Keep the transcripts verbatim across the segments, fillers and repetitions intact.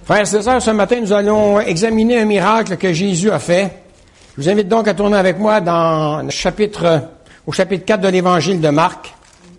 Frères et sœurs, ce matin, nous allons examiner un miracle que Jésus a fait. Je vous invite donc à tourner avec moi dans le chapitre, au chapitre quatre de l'Évangile de Marc.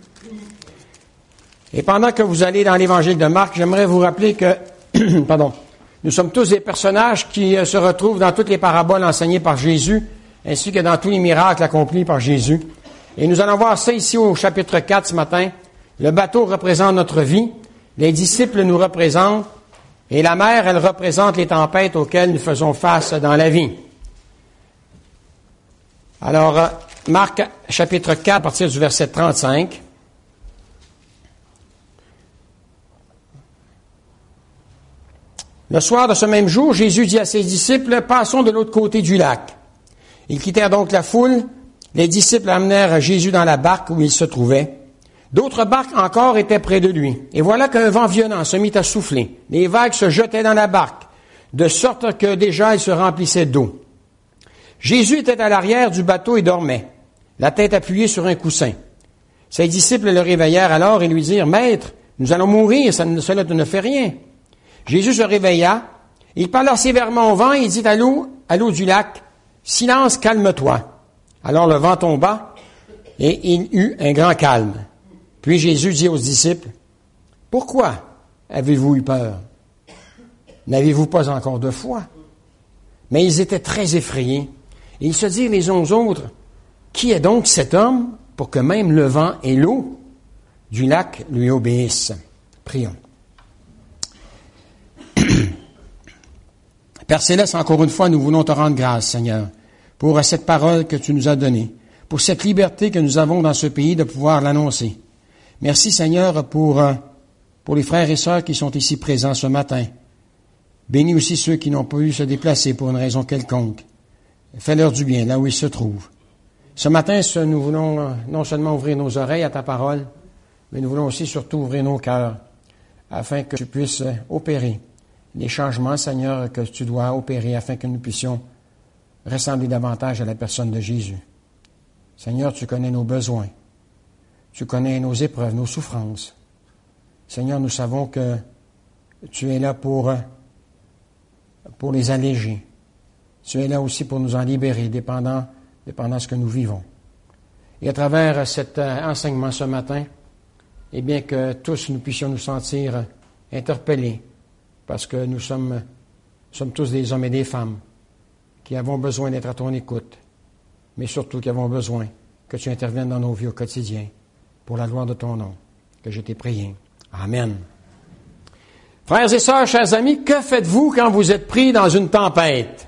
Et pendant que vous allez dans l'Évangile de Marc, j'aimerais vous rappeler que, pardon, nous sommes tous des personnages qui se retrouvent dans toutes les paraboles enseignées par Jésus, ainsi que dans tous les miracles accomplis par Jésus. Et nous allons voir ça ici au chapitre quatre ce matin. Le bateau représente notre vie, les disciples nous représentent, et la mer, elle représente les tempêtes auxquelles nous faisons face dans la vie. Alors, Marc, chapitre quatre, à partir du verset trente-cinq. Le soir de ce même jour, Jésus dit à ses disciples, « Passons de l'autre côté du lac. » Ils quittèrent donc la foule. Les disciples amenèrent Jésus dans la barque où il se trouvait. D'autres barques encore étaient près de lui. Et voilà qu'un vent violent se mit à souffler. Les vagues se jetaient dans la barque, de sorte que déjà il se remplissait d'eau. Jésus était à l'arrière du bateau et dormait, la tête appuyée sur un coussin. Ses disciples le réveillèrent alors et lui dirent, « Maître, nous allons mourir, ça ne, cela ne fait rien. » Jésus se réveilla, il parla sévèrement au vent et dit à l'eau, à l'eau du lac, « Silence, calme-toi. » Alors le vent tomba et il eut un grand calme. Puis Jésus dit aux disciples, « Pourquoi avez-vous eu peur? N'avez-vous pas encore de foi? » Mais ils étaient très effrayés. Et ils se dirent les uns aux autres, « Qui est donc cet homme pour que même le vent et l'eau du lac lui obéissent? » Prions. Père Céleste, encore une fois, nous voulons te rendre grâce, Seigneur, pour cette parole que tu nous as donnée, pour cette liberté que nous avons dans ce pays de pouvoir l'annoncer. Merci, Seigneur, pour, pour les frères et sœurs qui sont ici présents ce matin. Bénis aussi ceux qui n'ont pas pu se déplacer pour une raison quelconque. Fais-leur du bien là où ils se trouvent. Ce matin, nous voulons non seulement ouvrir nos oreilles à ta parole, mais nous voulons aussi surtout ouvrir nos cœurs afin que tu puisses opérer les changements, Seigneur, que tu dois opérer afin que nous puissions ressembler davantage à la personne de Jésus. Seigneur, tu connais nos besoins. Tu connais nos épreuves, nos souffrances. Seigneur, nous savons que tu es là pour, pour les alléger. Tu es là aussi pour nous en libérer, dépendant, dépendant de ce que nous vivons. Et à travers cet enseignement ce matin, eh bien que tous nous puissions nous sentir interpellés, parce que nous sommes, sommes tous des hommes et des femmes qui avons besoin d'être à ton écoute, mais surtout qui avons besoin que tu interviennes dans nos vies au quotidien, pour la gloire de ton nom, que je t'ai prié. Amen. Frères et sœurs, chers amis, que faites-vous quand vous êtes pris dans une tempête?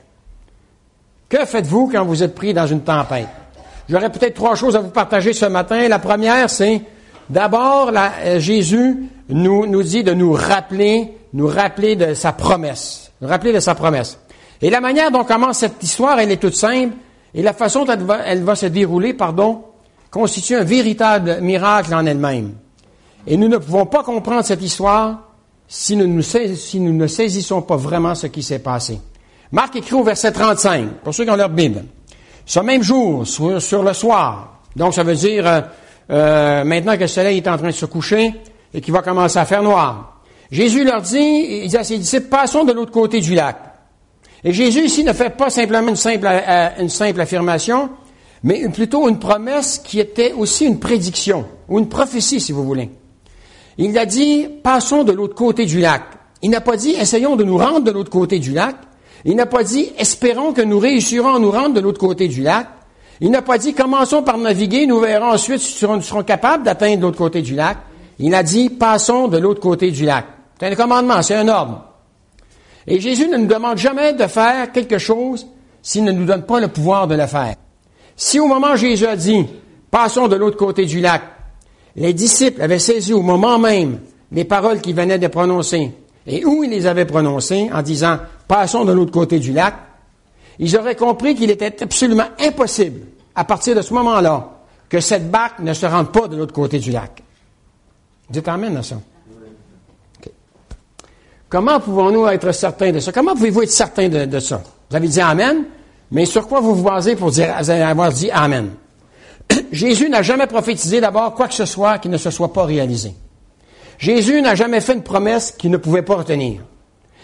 Que faites-vous quand vous êtes pris dans une tempête? J'aurais peut-être trois choses à vous partager ce matin. La première, c'est d'abord, la, euh, Jésus nous, nous dit de nous rappeler, nous rappeler de sa promesse. Nous rappeler de sa promesse. Et la manière dont commence cette histoire, elle est toute simple, et la façon dont elle va, elle va se dérouler, pardon, constitue un véritable miracle en elle-même. Et nous ne pouvons pas comprendre cette histoire si nous, nous sais, si nous ne saisissons pas vraiment ce qui s'est passé. Marc écrit au verset trente-cinq, pour ceux qui ont leur Bible. Ce même jour, sur, sur le soir, donc ça veut dire euh, euh, maintenant que le soleil est en train de se coucher et qu'il va commencer à faire noir. Jésus leur dit, il dit à ses disciples, passons de l'autre côté du lac. Et Jésus ici ne fait pas simplement une simple, euh, une simple affirmation, mais plutôt une promesse qui était aussi une prédiction, ou une prophétie, si vous voulez. Il a dit, passons de l'autre côté du lac. Il n'a pas dit, essayons de nous rendre de l'autre côté du lac. Il n'a pas dit, espérons que nous réussirons à nous rendre de l'autre côté du lac. Il n'a pas dit, commençons par naviguer, nous verrons ensuite si nous serons capables d'atteindre l'autre côté du lac. Il a dit, passons de l'autre côté du lac. C'est un commandement, c'est un ordre. Et Jésus ne nous demande jamais de faire quelque chose s'il ne nous donne pas le pouvoir de le faire. Si au moment où Jésus a dit, passons de l'autre côté du lac, les disciples avaient saisi au moment même les paroles qu'il venait de prononcer, et où il les avait prononcées en disant, passons de l'autre côté du lac, ils auraient compris qu'il était absolument impossible, à partir de ce moment-là, que cette barque ne se rende pas de l'autre côté du lac. Dites amen à ça. Okay. Comment pouvons-nous être certains de ça? Comment pouvez-vous être certains de, de ça? Vous avez dit amen, mais sur quoi vous vous basez pour dire, avoir dit amen? Jésus n'a jamais prophétisé d'abord quoi que ce soit qui ne se soit pas réalisé. Jésus n'a jamais fait une promesse qu'il ne pouvait pas retenir.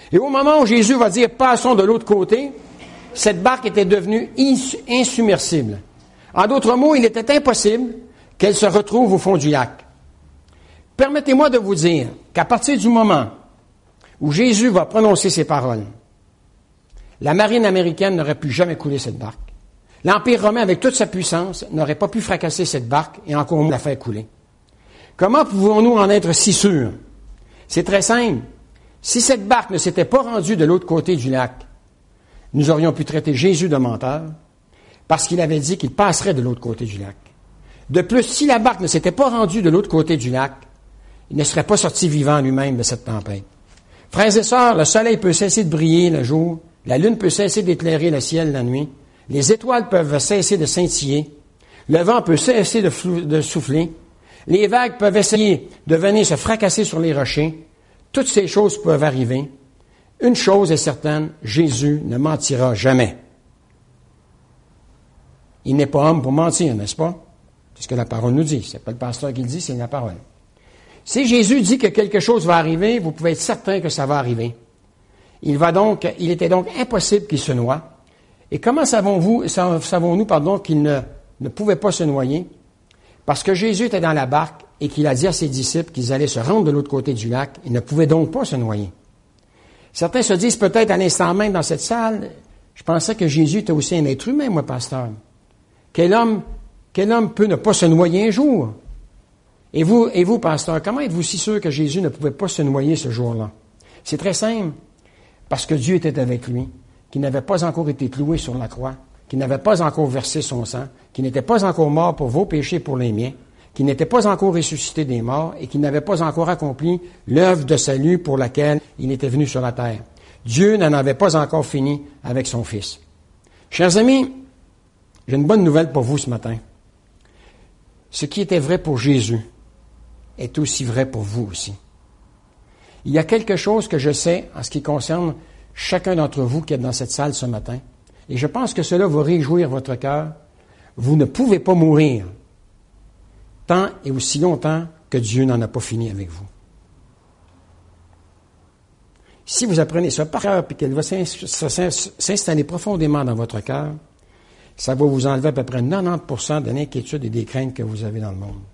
Et au moment où Jésus va dire « passons de l'autre côté », cette barque était devenue insubmersible. En d'autres mots, il était impossible qu'elle se retrouve au fond du lac. Permettez-moi de vous dire qu'à partir du moment où Jésus va prononcer ces paroles, la marine américaine n'aurait pu jamais couler cette barque. L'Empire romain, avec toute sa puissance, n'aurait pas pu fracasser cette barque et encore moins la faire couler. Comment pouvons-nous en être si sûrs? C'est très simple. Si cette barque ne s'était pas rendue de l'autre côté du lac, nous aurions pu traiter Jésus de menteur parce qu'il avait dit qu'il passerait de l'autre côté du lac. De plus, si la barque ne s'était pas rendue de l'autre côté du lac, il ne serait pas sorti vivant lui-même de cette tempête. Frères et sœurs, le soleil peut cesser de briller le jour, la lune peut cesser d'éclairer le ciel la nuit, les étoiles peuvent cesser de scintiller, le vent peut cesser de, flou- de souffler, les vagues peuvent essayer de venir se fracasser sur les rochers. Toutes ces choses peuvent arriver. Une chose est certaine, Jésus ne mentira jamais. Il n'est pas homme pour mentir, n'est-ce pas? C'est ce que la parole nous dit. C'est pas le pasteur qui le dit, c'est la parole. Si Jésus dit que quelque chose va arriver, vous pouvez être certain que ça va arriver. Il va donc, il était donc impossible qu'il se noie. Et comment savons-vous, savons-nous, pardon, qu'il ne, ne pouvait pas se noyer? Parce que Jésus était dans la barque et qu'il a dit à ses disciples qu'ils allaient se rendre de l'autre côté du lac. Il ne pouvait donc pas se noyer. Certains se disent peut-être à l'instant même dans cette salle, je pensais que Jésus était aussi un être humain, moi, pasteur. Quel homme, quel homme peut ne pas se noyer un jour? Et vous, et vous, pasteur, comment êtes-vous si sûr que Jésus ne pouvait pas se noyer ce jour-là? C'est très simple. Parce que Dieu était avec lui, qu'il n'avait pas encore été cloué sur la croix, qu'il n'avait pas encore versé son sang, qu'il n'était pas encore mort pour vos péchés, pour les miens, qu'il n'était pas encore ressuscité des morts et qu'il n'avait pas encore accompli l'œuvre de salut pour laquelle il était venu sur la terre. Dieu n'en avait pas encore fini avec son Fils. Chers amis, j'ai une bonne nouvelle pour vous ce matin. Ce qui était vrai pour Jésus est aussi vrai pour vous aussi. Il y a quelque chose que je sais en ce qui concerne chacun d'entre vous qui est dans cette salle ce matin, et je pense que cela va réjouir votre cœur. Vous ne pouvez pas mourir tant et aussi longtemps que Dieu n'en a pas fini avec vous. Si vous apprenez ça par cœur et qu'elle va s'installer profondément dans votre cœur, ça va vous enlever à peu près quatre-vingt-dix pour cent de l'inquiétude et des craintes que vous avez dans le monde.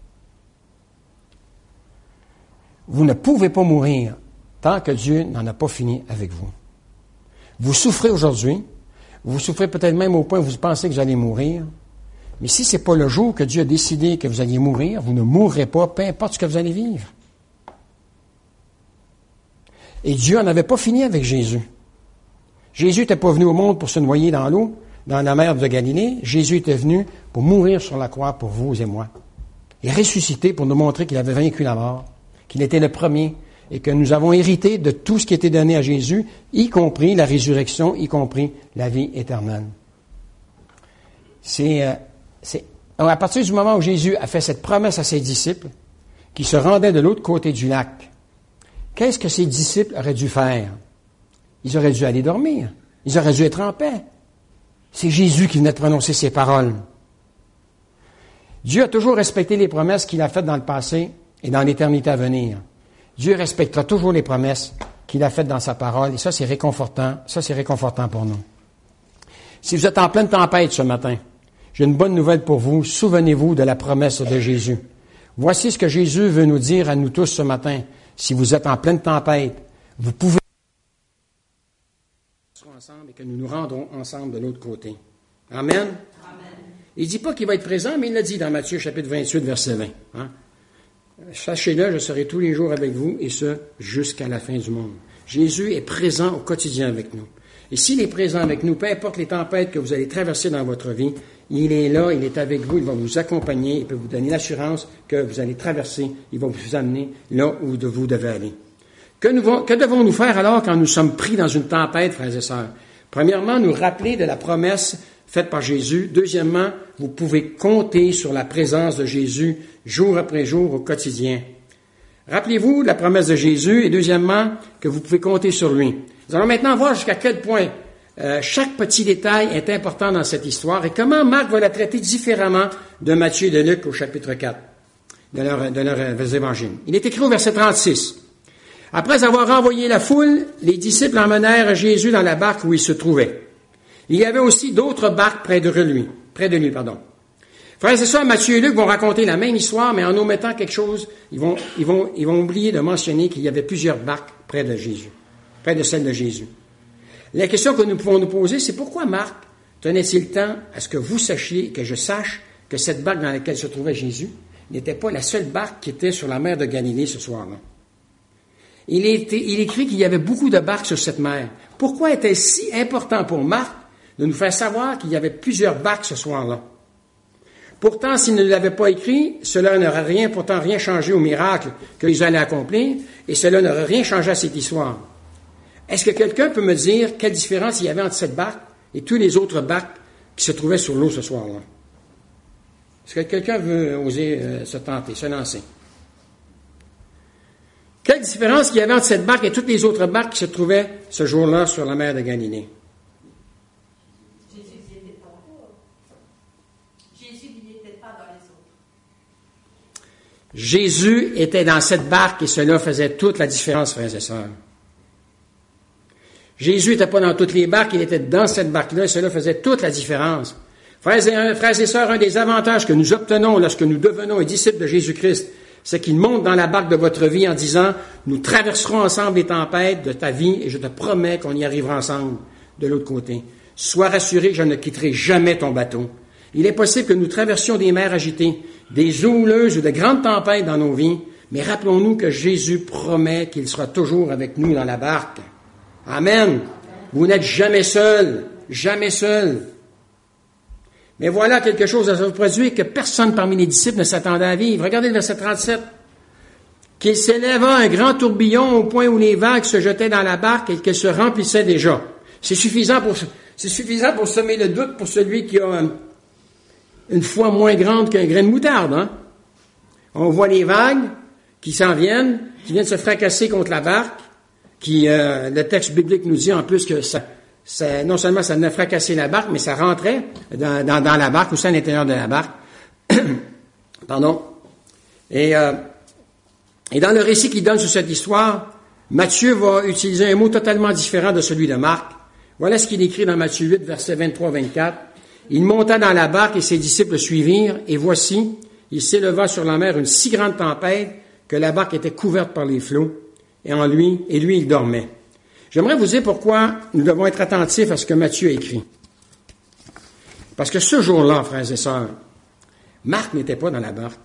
Vous ne pouvez pas mourir tant que Dieu n'en a pas fini avec vous. Vous souffrez aujourd'hui, vous souffrez peut-être même au point où vous pensez que vous allez mourir, mais si ce n'est pas le jour que Dieu a décidé que vous alliez mourir, vous ne mourrez pas, peu importe ce que vous allez vivre. Et Dieu n'en avait pas fini avec Jésus. Jésus n'était pas venu au monde pour se noyer dans l'eau, dans la mer de Galilée. Jésus était venu pour mourir sur la croix pour vous et moi. Et ressusciter pour nous montrer qu'il avait vaincu la mort, qu'il était le premier, et que nous avons hérité de tout ce qui était donné à Jésus, y compris la résurrection, y compris la vie éternelle. C'est, euh, c'est à partir du moment où Jésus a fait cette promesse à ses disciples, qui se rendaient de l'autre côté du lac, qu'est-ce que ses disciples auraient dû faire? Ils auraient dû aller dormir. Ils auraient dû être en paix. C'est Jésus qui venait de prononcer ces paroles. Dieu a toujours respecté les promesses qu'il a faites dans le passé et dans l'éternité à venir. Dieu respectera toujours les promesses qu'il a faites dans sa parole, et ça, c'est réconfortant. Ça, c'est réconfortant pour nous. Si vous êtes en pleine tempête ce matin, j'ai une bonne nouvelle pour vous. Souvenez-vous de la promesse de Jésus. Voici ce que Jésus veut nous dire à nous tous ce matin. Si vous êtes en pleine tempête, vous pouvez ensemble et que nous nous rendrons ensemble de l'autre côté. Amen. Amen. Il ne dit pas qu'il va être présent, mais il l'a dit dans Matthieu chapitre vingt-huit, verset vingt. Hein? Sachez-le, je serai tous les jours avec vous, et ce, jusqu'à la fin du monde. Jésus est présent au quotidien avec nous. Et s'il est présent avec nous, peu importe les tempêtes que vous allez traverser dans votre vie, il est là, il est avec vous, il va vous accompagner, il peut vous donner l'assurance que vous allez traverser, il va vous amener là où vous devez aller. Que, nous, que devons-nous faire alors quand nous sommes pris dans une tempête, frères et sœurs? Premièrement, nous rappeler de la promesse faite par Jésus. Deuxièmement, vous pouvez compter sur la présence de Jésus jour après jour au quotidien. Rappelez-vous de la promesse de Jésus et deuxièmement, que vous pouvez compter sur lui. Nous allons maintenant voir jusqu'à quel point euh, chaque petit détail est important dans cette histoire et comment Marc va la traiter différemment de Matthieu et de Luc au chapitre quatre de leurs de leur évangiles. Il est écrit au verset trente-six. Après avoir renvoyé la foule, les disciples emmenèrent Jésus dans la barque où il se trouvait. Il y avait aussi d'autres barques près de lui. Près de lui, pardon. Frères et sœurs, Matthieu et Luc vont raconter la même histoire, mais en omettant quelque chose, ils vont, ils vont, ils vont oublier de mentionner qu'il y avait plusieurs barques près de Jésus, près de celle de Jésus. La question que nous pouvons nous poser, c'est pourquoi Marc tenait-il tant à ce que vous sachiez, que je sache, que cette barque dans laquelle se trouvait Jésus n'était pas la seule barque qui était sur la mer de Galilée ce soir-là. Il, était, il écrit qu'il y avait beaucoup de barques sur cette mer. Pourquoi était-il si important pour Marc de nous faire savoir qu'il y avait plusieurs barques ce soir-là? Pourtant, s'il ne l'avait pas écrit, cela n'aurait rien, pourtant rien changé au miracle qu'ils allaient accomplir, et cela n'aurait rien changé à cette histoire. Est-ce que quelqu'un peut me dire quelle différence il y avait entre cette barque et tous les autres barques qui se trouvaient sur l'eau ce soir-là? Est-ce que quelqu'un veut oser euh, se tenter, se lancer? Quelle différence il y avait entre cette barque et toutes les autres barques qui se trouvaient ce jour-là sur la mer de Galilée? Jésus n'était pas là. Jésus n'était pas dans les autres. Jésus était dans cette barque et cela faisait toute la différence, frères et sœurs. Jésus n'était pas dans toutes les barques, il était dans cette barque-là et cela faisait toute la différence. Frères et, frères et sœurs, un des avantages que nous obtenons lorsque nous devenons un disciple de Jésus-Christ, c'est qu'il monte dans la barque de votre vie en disant « Nous traverserons ensemble les tempêtes de ta vie et je te promets qu'on y arrivera ensemble de l'autre côté. Sois rassuré que je ne quitterai jamais ton bateau. » Il est possible que nous traversions des mers agitées, des eaux houleuses ou de grandes tempêtes dans nos vies, mais rappelons-nous que Jésus promet qu'il sera toujours avec nous dans la barque. Amen. Vous n'êtes jamais seul, jamais seul. Mais voilà quelque chose à se produire que personne parmi les disciples ne s'attendait à vivre. Regardez le verset trente-sept. Qu'il s'éleva un grand tourbillon au point où les vagues se jetaient dans la barque et qu'elle se remplissait déjà. C'est suffisant pour, c'est suffisant pour semer le doute pour celui qui a une foi moins grande qu'un grain de moutarde. Hein? On voit les vagues qui s'en viennent, qui viennent se fracasser contre la barque, qui, euh, le texte biblique nous dit en plus que ça, ça, non seulement ça venait fracasser la barque, mais ça rentrait dans, dans, dans la barque, aussi à l'intérieur de la barque. Pardon. Et, euh, et dans le récit qu'il donne sur cette histoire, Matthieu va utiliser un mot totalement différent de celui de Marc. Voilà ce qu'il écrit dans Matthieu huit, versets vingt-trois à vingt-quatre. Il monta dans la barque et ses disciples le suivirent, et voici, il s'éleva sur la mer une si grande tempête que la barque était couverte par les flots, et en lui, et lui, il dormait. J'aimerais vous dire pourquoi nous devons être attentifs à ce que Matthieu a écrit. Parce que ce jour-là, frères et sœurs, Marc n'était pas dans la barque.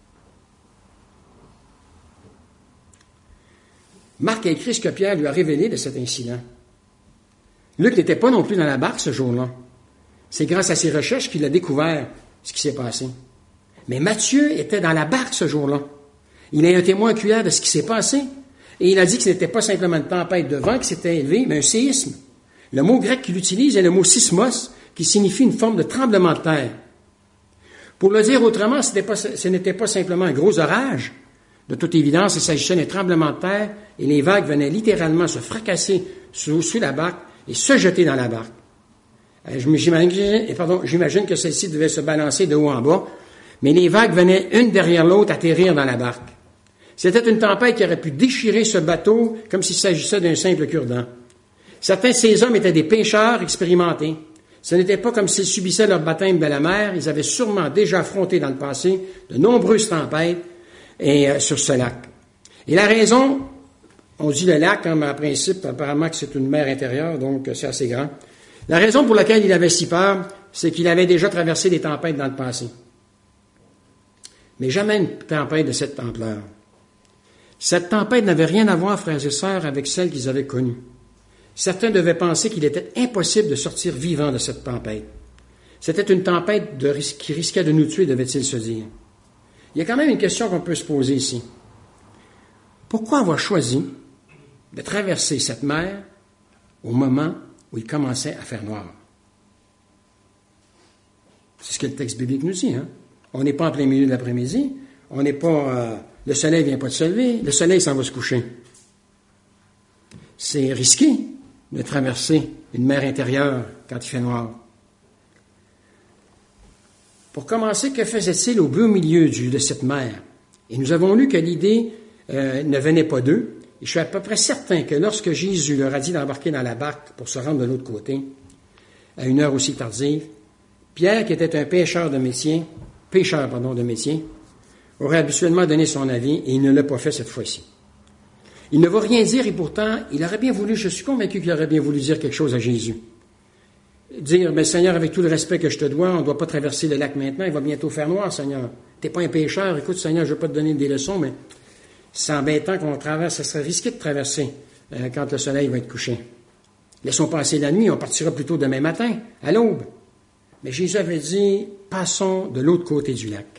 Marc a écrit ce que Pierre lui a révélé de cet incident. Luc n'était pas non plus dans la barque ce jour-là. C'est grâce à ses recherches qu'il a découvert ce qui s'est passé. Mais Matthieu était dans la barque ce jour-là. Il est un témoin oculaire de ce qui s'est passé. Et il a dit que ce n'était pas simplement une tempête de vent qui s'était élevée, mais un séisme. Le mot grec qu'il utilise est le mot sismos, qui signifie une forme de tremblement de terre. Pour le dire autrement, ce n'était pas, ce n'était pas simplement un gros orage. De toute évidence, il s'agissait d'un tremblement de terre et les vagues venaient littéralement se fracasser sous, sous la barque et se jeter dans la barque. J'imagine, pardon, j'imagine que celle-ci devait se balancer de haut en bas, mais les vagues venaient une derrière l'autre atterrir dans la barque. C'était une tempête qui aurait pu déchirer ce bateau comme s'il s'agissait d'un simple cure-dent. Certains de ces hommes étaient des pêcheurs expérimentés. Ce n'était pas comme s'ils subissaient leur baptême de la mer. Ils avaient sûrement déjà affronté dans le passé de nombreuses tempêtes et, euh, sur ce lac. Et la raison, on dit le lac, hein, mais en principe, apparemment que c'est une mer intérieure, donc c'est assez grand. La raison pour laquelle il avait si peur, c'est qu'il avait déjà traversé des tempêtes dans le passé. Mais jamais une tempête de cette ampleur. Cette tempête n'avait rien à voir, frères et sœurs, avec celle qu'ils avaient connue. Certains devaient penser qu'il était impossible de sortir vivant de cette tempête. C'était une tempête de, qui risquait de nous tuer, devait-il se dire. Il y a quand même une question qu'on peut se poser ici. Pourquoi avoir choisi de traverser cette mer au moment où il commençait à faire noir? C'est ce que le texte biblique nous dit. Hein? On n'est pas en plein milieu de l'après-midi. On n'est pas... Euh, le soleil ne vient pas de se lever. Le soleil s'en va se coucher. C'est risqué de traverser une mer intérieure quand il fait noir. Pour commencer, que faisait-il au beau milieu du, de cette mer? Et nous avons lu que l'idée euh, ne venait pas d'eux, Et je suis à peu près certain que lorsque Jésus leur a dit d'embarquer dans la barque pour se rendre de l'autre côté, à une heure aussi tardive, Pierre, qui était un pêcheur de métier, pêcheur, pardon, de métier, aurait habituellement donné son avis et il ne l'a pas fait cette fois-ci. Il ne va rien dire et pourtant, il aurait bien voulu, je suis convaincu qu'il aurait bien voulu dire quelque chose à Jésus. Dire, mais Seigneur, avec tout le respect que je te dois, on ne doit pas traverser le lac maintenant, il va bientôt faire noir, Seigneur. Tu n'es pas un pécheur, écoute, Seigneur, je ne vais pas te donner des leçons, mais c'est embêtant qu'on traverse, ça serait risqué de traverser euh, quand le soleil va être couché. Laissons passer la nuit, on partira plutôt demain matin, à l'aube. Mais Jésus avait dit, passons de l'autre côté du lac.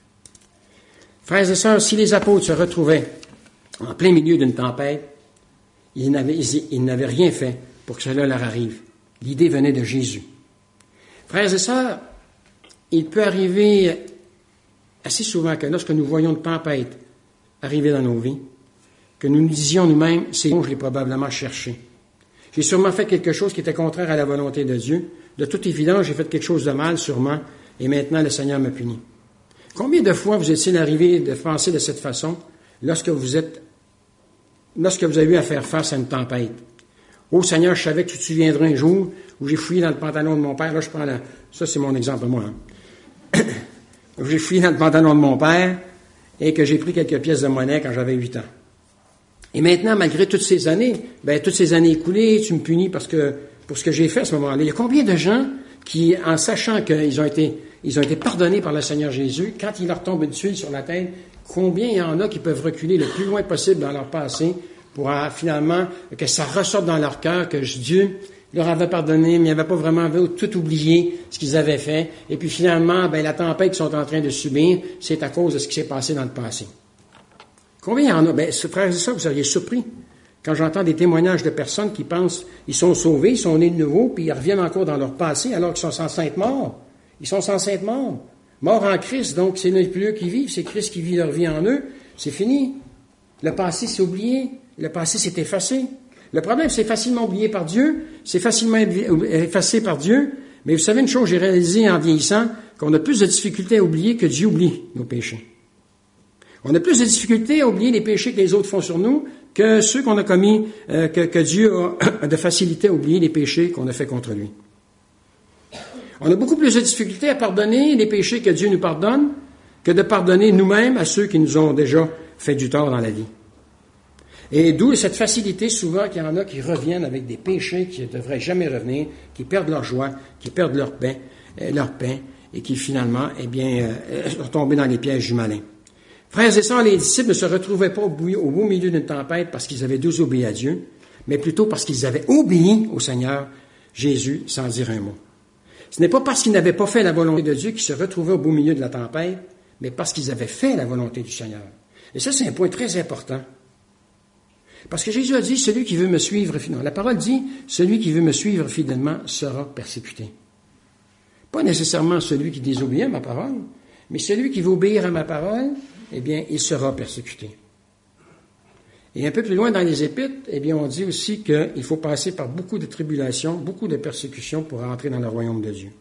Frères et sœurs, si les apôtres se retrouvaient en plein milieu d'une tempête, ils n'avaient, ils, ils n'avaient rien fait pour que cela leur arrive. L'idée venait de Jésus. Frères et sœurs, il peut arriver assez souvent que lorsque nous voyons une tempête arriver dans nos vies, que nous nous disions nous-mêmes, c'est bon, je l'ai probablement cherché. J'ai sûrement fait quelque chose qui était contraire à la volonté de Dieu. De toute évidence, j'ai fait quelque chose de mal, sûrement, et maintenant le Seigneur me punit. Combien de fois vous êtes-il arrivé de penser de cette façon lorsque vous êtes, lorsque vous avez eu à faire face à une tempête? Oh Seigneur, je savais que tu te souviendrais un jour où j'ai fouillé dans le pantalon de mon père. Là, je prends la, ça c'est mon exemple, moi. Hein. Où j'ai fouillé dans le pantalon de mon père et que j'ai pris quelques pièces de monnaie quand j'avais huit ans. Et maintenant, malgré toutes ces années, ben toutes ces années écoulées, tu me punis parce que pour ce que j'ai fait à ce moment-là. Il y a combien de gens qui, en sachant qu'ils ont été, ils ont été pardonnés par le Seigneur Jésus, quand il leur tombe une tuile sur la tête, combien il y en a qui peuvent reculer le plus loin possible dans leur passé pour euh, finalement que ça ressorte dans leur cœur que Dieu leur avait pardonné, mais ils n'avaient pas vraiment tout oublié ce qu'ils avaient fait. Et puis finalement, ben la tempête qu'ils sont en train de subir, c'est à cause de ce qui s'est passé dans le passé. Combien il y en a? Ben, frères et sœurs, vous seriez surpris quand j'entends des témoignages de personnes qui pensent ils sont sauvés, ils sont nés de nouveau, puis ils reviennent encore dans leur passé alors qu'ils sont censés être morts. Ils sont censés être morts. Morts en Christ, donc c'est n'est plus eux qui vivent, c'est Christ qui vit leur vie en eux. C'est fini. Le passé, c'est oublié. Le passé, c'est effacé. Le problème, c'est facilement oublié par Dieu, c'est facilement effacé par Dieu, mais vous savez une chose, j'ai réalisé en vieillissant qu'on a plus de difficultés à oublier que Dieu oublie nos péchés. On a plus de difficultés à oublier les péchés que les autres font sur nous que ceux qu'on a commis, euh, que, que Dieu a de facilité à oublier les péchés qu'on a fait contre lui. On a beaucoup plus de difficultés à pardonner les péchés que Dieu nous pardonne que de pardonner nous-mêmes à ceux qui nous ont déjà fait du tort dans la vie. Et d'où cette facilité souvent qu'il y en a qui reviennent avec des péchés qui ne devraient jamais revenir, qui perdent leur joie, qui perdent leur paix, euh, leur paix et qui finalement, eh bien, euh, sont tombés dans les pièges du malin. Frères et sœurs, les disciples ne se retrouvaient pas au beau milieu d'une tempête parce qu'ils avaient désobéi à Dieu, mais plutôt parce qu'ils avaient obéi au Seigneur Jésus sans dire un mot. Ce n'est pas parce qu'ils n'avaient pas fait la volonté de Dieu qu'ils se retrouvaient au beau milieu de la tempête, mais parce qu'ils avaient fait la volonté du Seigneur. Et ça, c'est un point très important. Parce que Jésus a dit, celui qui veut me suivre fidèlement. La parole dit, celui qui veut me suivre fidèlement sera persécuté. Pas nécessairement celui qui désobéit à ma parole, mais celui qui veut obéir à ma parole, eh bien, il sera persécuté. Et un peu plus loin dans les Épîtres, eh bien, on dit aussi qu'il faut passer par beaucoup de tribulations, beaucoup de persécutions pour entrer dans le royaume de Dieu.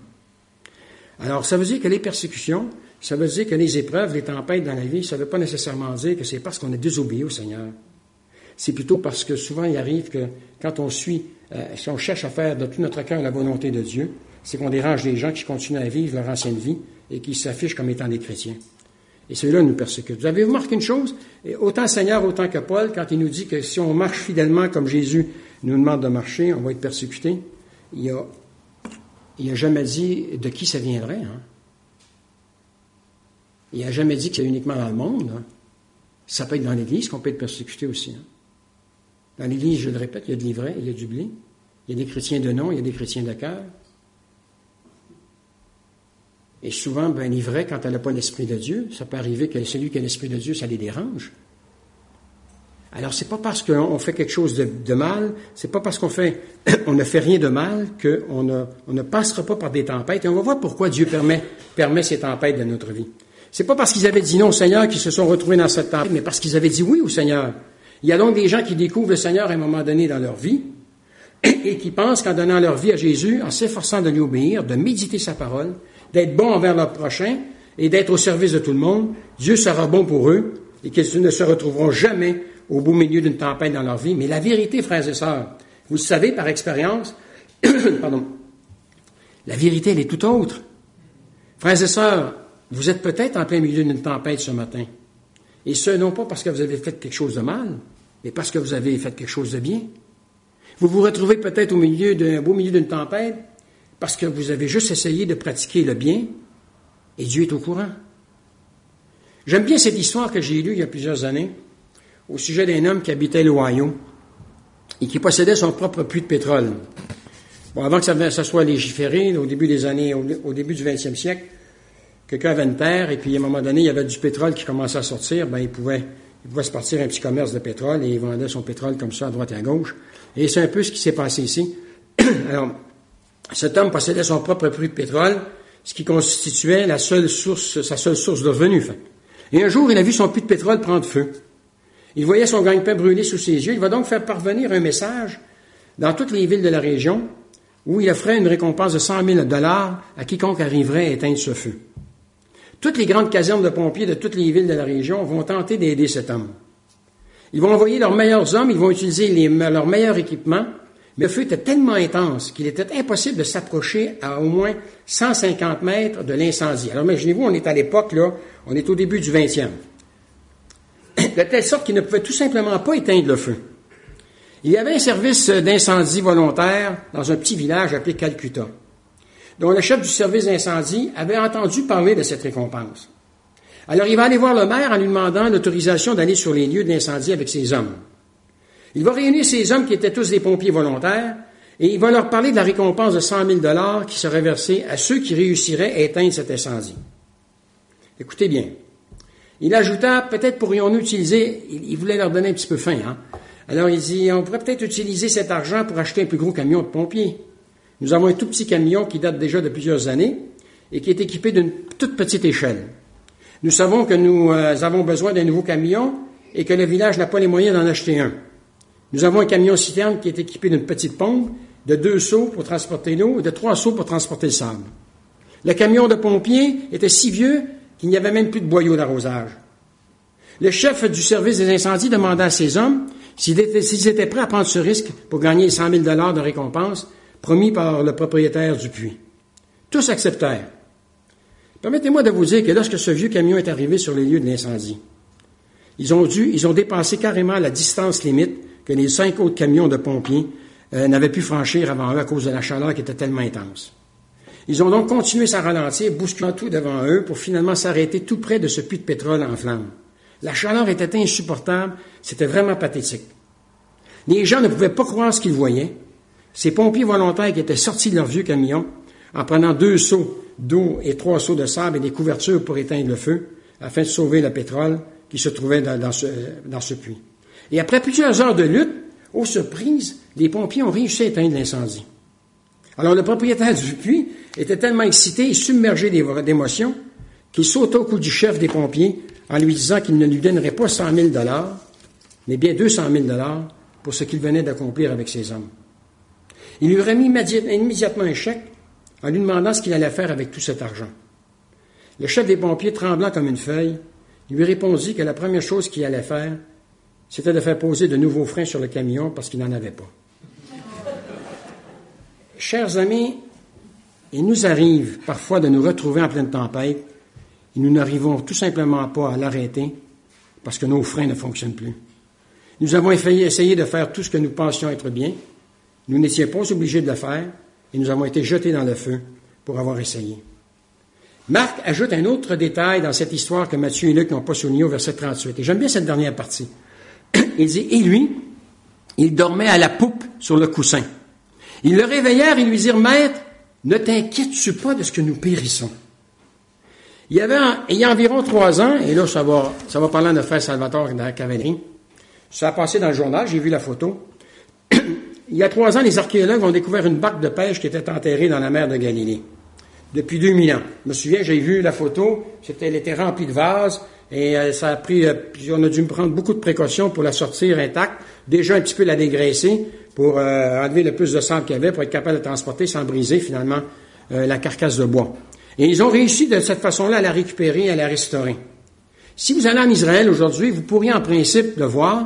Alors, ça veut dire que les persécutions, ça veut dire que les épreuves, les tempêtes dans la vie, ça ne veut pas nécessairement dire que c'est parce qu'on a désobéi au Seigneur. C'est plutôt parce que souvent il arrive que quand on suit, euh, si on cherche à faire de tout notre cœur la volonté de Dieu, c'est qu'on dérange les gens qui continuent à vivre leur ancienne vie et qui s'affichent comme étant des chrétiens. Et ceux-là nous persécutent. Vous avez remarqué une chose? Autant Seigneur, autant que Paul, quand il nous dit que si on marche fidèlement comme Jésus nous demande de marcher, on va être persécuté, il a, il a jamais dit de qui ça viendrait. Hein? Il n'a jamais dit que c'est uniquement dans le monde. Hein? Ça peut être dans l'Église qu'on peut être persécuté aussi. Hein? Dans l'Église, je le répète, il y a de l'ivraie, il y a du blé, il y a des chrétiens de nom, il y a des chrétiens de cœur. Et souvent, ben, l'ivraie, quand elle n'a pas l'Esprit de Dieu, ça peut arriver que celui qui a l'Esprit de Dieu, ça les dérange. Alors, c'est pas parce qu'on fait quelque chose de, de mal, c'est pas parce qu'on fait, on ne fait rien de mal qu'on ne, on ne passera pas par des tempêtes. Et on va voir pourquoi Dieu permet, permet ces tempêtes dans notre vie. C'est pas parce qu'ils avaient dit non au Seigneur qu'ils se sont retrouvés dans cette tempête, mais parce qu'ils avaient dit oui au Seigneur. Il y a donc des gens qui découvrent le Seigneur à un moment donné dans leur vie et qui pensent qu'en donnant leur vie à Jésus, en s'efforçant de lui obéir, de méditer sa parole, d'être bon envers leur prochain et d'être au service de tout le monde, Dieu sera bon pour eux et qu'ils ne se retrouveront jamais au beau milieu d'une tempête dans leur vie. Mais la vérité, frères et sœurs, vous le savez par expérience, pardon, la vérité, elle est tout autre. Frères et sœurs, vous êtes peut-être en plein milieu d'une tempête ce matin. Et ce, non pas parce que vous avez fait quelque chose de mal, mais parce que vous avez fait quelque chose de bien. Vous vous retrouvez peut-être au milieu d'un beau milieu d'une tempête parce que vous avez juste essayé de pratiquer le bien et Dieu est au courant. J'aime bien cette histoire que j'ai lue il y a plusieurs années au sujet d'un homme qui habitait l'Ohio et qui possédait son propre puits de pétrole. Bon, avant que ça, ça soit légiféré, au début des années, au, au début du vingtième siècle, quelqu'un avait une terre et puis à un moment donné, il y avait du pétrole qui commençait à sortir, ben il pouvait, il pouvait se partir un petit commerce de pétrole et il vendait son pétrole comme ça à droite et à gauche. Et c'est un peu ce qui s'est passé ici. Alors, cet homme possédait son propre puits de pétrole, ce qui constituait la seule source, sa seule source de revenus. Fait. Et un jour, il a vu son puits de pétrole prendre feu. Il voyait son gagne-pain brûler sous ses yeux. Il va donc faire parvenir un message dans toutes les villes de la région où il offrait une récompense de cent mille dollars à quiconque arriverait à éteindre ce feu. Toutes les grandes casernes de pompiers de toutes les villes de la région vont tenter d'aider cet homme. Ils vont envoyer leurs meilleurs hommes, ils vont utiliser les, leurs meilleurs équipements, mais le feu était tellement intense qu'il était impossible de s'approcher à au moins cent cinquante mètres de l'incendie. Alors imaginez-vous, on est à l'époque, là, on est au début du vingtième. De telle sorte qu'ils ne pouvaient tout simplement pas éteindre le feu. Il y avait un service d'incendie volontaire dans un petit village appelé Calcutta, dont le chef du service d'incendie avait entendu parler de cette récompense. Alors il va aller voir le maire en lui demandant l'autorisation d'aller sur les lieux de l'incendie avec ses hommes. Il va réunir ces hommes qui étaient tous des pompiers volontaires et il va leur parler de la récompense de cent mille dollars qui serait versée à ceux qui réussiraient à éteindre cet incendie. Écoutez bien. Il ajouta, peut-être pourrions-nous utiliser, il voulait leur donner un petit peu faim, hein. Alors il dit, on pourrait peut-être utiliser cet argent pour acheter un plus gros camion de pompiers. Nous avons un tout petit camion qui date déjà de plusieurs années et qui est équipé d'une toute petite échelle. Nous savons que nous euh, avons besoin d'un nouveau camion et que le village n'a pas les moyens d'en acheter un. Nous avons un camion-citerne qui est équipé d'une petite pompe, de deux seaux pour transporter l'eau et de trois seaux pour transporter le sable. Le camion de pompiers était si vieux qu'il n'y avait même plus de boyaux d'arrosage. Le chef du service des incendies demanda à ses hommes s'ils étaient, s'ils étaient prêts à prendre ce risque pour gagner cent mille dollars de récompense promis par le propriétaire du puits. Tous acceptèrent. Permettez-moi de vous dire que lorsque ce vieux camion est arrivé sur les lieux de l'incendie, ils ont dû, ils ont dépassé carrément la distance limite que les cinq autres camions de pompiers euh, n'avaient pu franchir avant eux à cause de la chaleur qui était tellement intense. Ils ont donc continué sans ralentir, bousculant tout devant eux pour finalement s'arrêter tout près de ce puits de pétrole en flammes. La chaleur était insupportable, c'était vraiment pathétique. Les gens ne pouvaient pas croire ce qu'ils voyaient. Ces pompiers volontaires qui étaient sortis de leur vieux camion en prenant deux seaux d'eau et trois seaux de sable et des couvertures pour éteindre le feu, afin de sauver le pétrole qui se trouvait dans, dans, ce, dans ce puits. Et après plusieurs heures de lutte, aux surprises, les pompiers ont réussi à éteindre l'incendie. Alors le propriétaire du puits était tellement excité et submergé d'émotions qu'il sauta au cou du chef des pompiers en lui disant qu'il ne lui donnerait pas cent mille dollars, mais bien deux cent mille dollars pour ce qu'il venait d'accomplir avec ses hommes. Il lui remis immédiatement un chèque en lui demandant ce qu'il allait faire avec tout cet argent. Le chef des pompiers, tremblant comme une feuille, lui répondit que la première chose qu'il allait faire, c'était de faire poser de nouveaux freins sur le camion parce qu'il n'en avait pas. Chers amis, il nous arrive parfois de nous retrouver en pleine tempête et nous n'arrivons tout simplement pas à l'arrêter parce que nos freins ne fonctionnent plus. Nous avons essayé de faire tout ce que nous pensions être bien. Nous n'étions pas obligés de le faire et nous avons été jetés dans le feu pour avoir essayé. Marc ajoute un autre détail dans cette histoire que Matthieu et Luc n'ont pas souligné au verset trente-huit. Et j'aime bien cette dernière partie. Il dit, « Et lui, il dormait à la poupe sur le coussin. Ils le réveillèrent et lui dirent, « Maître, ne t'inquiètes-tu pas de ce que nous périssons? » Il y avait, il y a environ trois ans, et là, ça va, ça va parler de frère Salvatore dans la cavalerie. Ça a passé dans le journal, j'ai vu la photo. Il y a trois ans, les archéologues ont découvert une barque de pêche qui était enterrée dans la mer de Galilée. Depuis deux mille ans. Je me souviens, j'ai vu la photo, c'était, elle était remplie de vases, et euh, ça a pris, euh, on a dû prendre beaucoup de précautions pour la sortir intacte, déjà un petit peu la dégraisser, pour euh, enlever le plus de sable qu'il y avait, pour être capable de transporter sans briser, finalement, euh, la carcasse de bois. Et ils ont réussi de cette façon-là à la récupérer, à la restaurer. Si vous allez en Israël aujourd'hui, vous pourriez en principe le voir,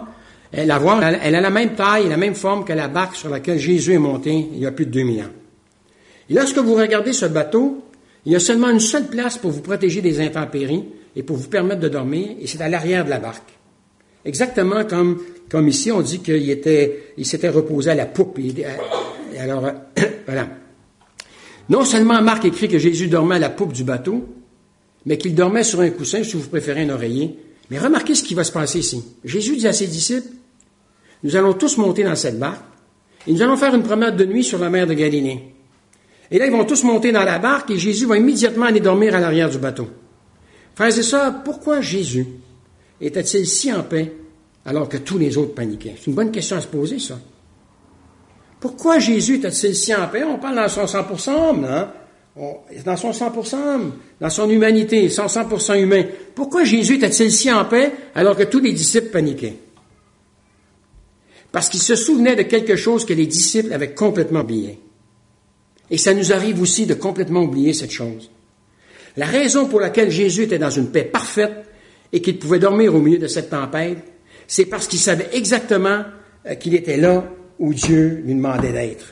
Elle a, voir, elle a la même taille et la même forme que la barque sur laquelle Jésus est monté il y a plus de deux mille ans. Et lorsque vous regardez ce bateau, il y a seulement une seule place pour vous protéger des intempéries et pour vous permettre de dormir, et c'est à l'arrière de la barque. Exactement comme, comme ici, on dit qu'il était, il s'était reposé à la poupe. Et, et alors, voilà. Non seulement Marc écrit que Jésus dormait à la poupe du bateau, mais qu'il dormait sur un coussin, si vous préférez un oreiller. Mais remarquez ce qui va se passer ici. Jésus dit à ses disciples, « Nous allons tous monter dans cette barque, et nous allons faire une promenade de nuit sur la mer de Galilée. » Et là, ils vont tous monter dans la barque, et Jésus va immédiatement aller dormir à l'arrière du bateau. Frères et sœurs, pourquoi Jésus était-il si en paix alors que tous les autres paniquaient? C'est une bonne question à se poser, ça. Pourquoi Jésus était-il si en paix? On parle dans son cent pour cent homme, hein? On, dans son cent pour cent homme, dans son humanité, son cent pour cent humain. Pourquoi Jésus était-il si en paix alors que tous les disciples paniquaient? Parce qu'il se souvenait de quelque chose que les disciples avaient complètement oublié. Et ça nous arrive aussi de complètement oublier cette chose. La raison pour laquelle Jésus était dans une paix parfaite et qu'il pouvait dormir au milieu de cette tempête, c'est parce qu'il savait exactement qu'il était là où Dieu lui demandait d'être.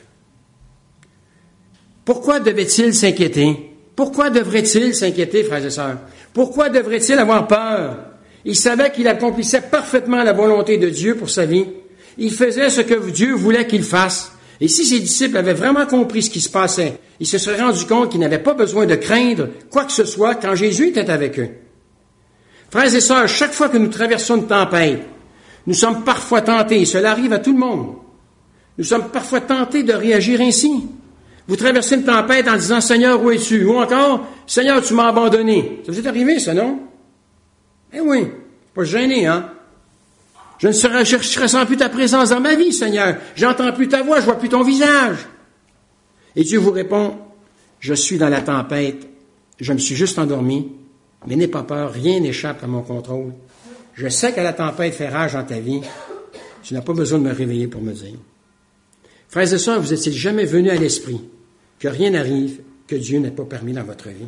Pourquoi devait-il s'inquiéter? Pourquoi devrait-il s'inquiéter, frères et sœurs? Pourquoi devrait-il avoir peur? Il savait qu'il accomplissait parfaitement la volonté de Dieu pour sa vie. Il faisait ce que Dieu voulait qu'il fasse. Et si ses disciples avaient vraiment compris ce qui se passait, ils se seraient rendus compte qu'ils n'avaient pas besoin de craindre quoi que ce soit quand Jésus était avec eux. Frères et sœurs, chaque fois que nous traversons une tempête, nous sommes parfois tentés, et cela arrive à tout le monde, nous sommes parfois tentés de réagir ainsi. Vous traversez une tempête en disant « Seigneur, où es-tu? » Ou encore « Seigneur, tu m'as abandonné. » Ça vous est arrivé, ça, non? Eh oui, pas gêné, hein? Je ne serai, je, je ressens plus ta présence dans ma vie, Seigneur. J'entends plus ta voix, je vois plus ton visage. Et Dieu vous répond, je suis dans la tempête, je me suis juste endormi, mais n'aie pas peur, rien n'échappe à mon contrôle. Je sais que la tempête fait rage dans ta vie. Tu n'as pas besoin de me réveiller pour me dire. Frères et sœurs, vous est-il jamais venu à l'esprit que rien n'arrive que Dieu n'ait pas permis dans votre vie?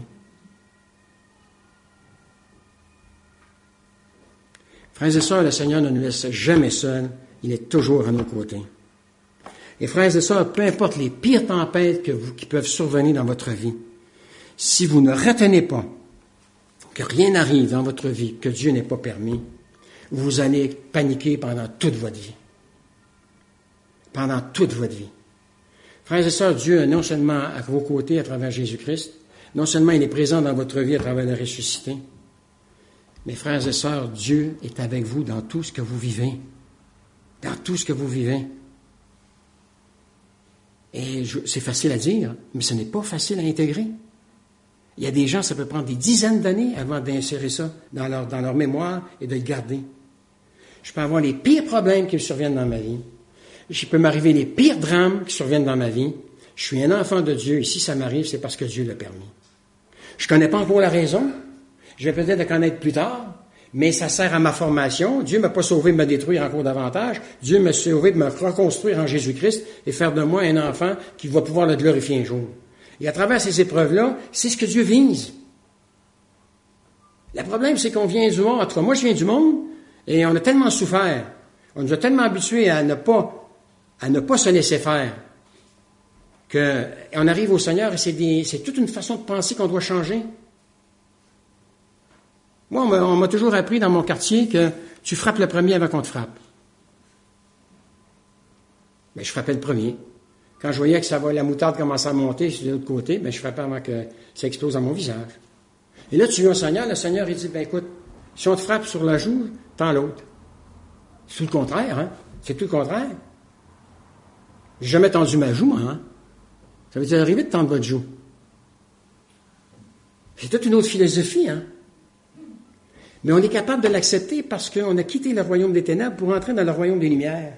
Frères et sœurs, le Seigneur ne nous laisse jamais seuls. Il est toujours à nos côtés. Et frères et sœurs, peu importe les pires tempêtes que vous, qui peuvent survenir dans votre vie, si vous ne retenez pas que rien n'arrive dans votre vie que Dieu n'ait pas permis, vous allez paniquer pendant toute votre vie. Pendant toute votre vie. Frères et sœurs, Dieu est non seulement à vos côtés à travers Jésus-Christ, non seulement il est présent dans votre vie à travers le ressuscité, mais frères et sœurs, Dieu est avec vous dans tout ce que vous vivez. Dans tout ce que vous vivez. Et je, c'est facile à dire, mais ce n'est pas facile à intégrer. Il y a des gens, ça peut prendre des dizaines d'années avant d'insérer ça dans leur, dans leur mémoire et de le garder. Je peux avoir les pires problèmes qui surviennent dans ma vie. Il peut m'arriver les pires drames qui surviennent dans ma vie. Je suis un enfant de Dieu et si ça m'arrive, c'est parce que Dieu l'a permis. Je ne connais pas encore la raison. Je vais peut-être la connaître plus tard, mais ça sert à ma formation. Dieu ne m'a pas sauvé de me détruire encore davantage. Dieu m'a sauvé de me reconstruire en Jésus-Christ et faire de moi un enfant qui va pouvoir le glorifier un jour. Et à travers ces épreuves-là, c'est ce que Dieu vise. Le problème, c'est qu'on vient du monde. En tout cas, moi, je viens du monde et on a tellement souffert. On nous a tellement habitués à ne pas, à ne pas se laisser faire qu'on arrive au Seigneur et c'est, des, c'est toute une façon de penser qu'on doit changer. Moi, on m'a, on m'a toujours appris dans mon quartier que tu frappes le premier avant qu'on te frappe. Mais je frappais le premier. Quand je voyais que ça va, la moutarde commençait à monter de l'autre côté, ben je frappais avant que ça explose dans mon visage. Et là, tu viens au Seigneur, le Seigneur, il dit, ben écoute, si on te frappe sur la joue, tends l'autre. C'est tout le contraire, hein? C'est tout le contraire. J'ai jamais tendu ma joue, moi, hein? Ça veut dire arriver de tendre votre joue. C'est toute une autre philosophie, hein? Mais on est capable de l'accepter parce qu'on a quitté le royaume des ténèbres pour entrer dans le royaume des lumières.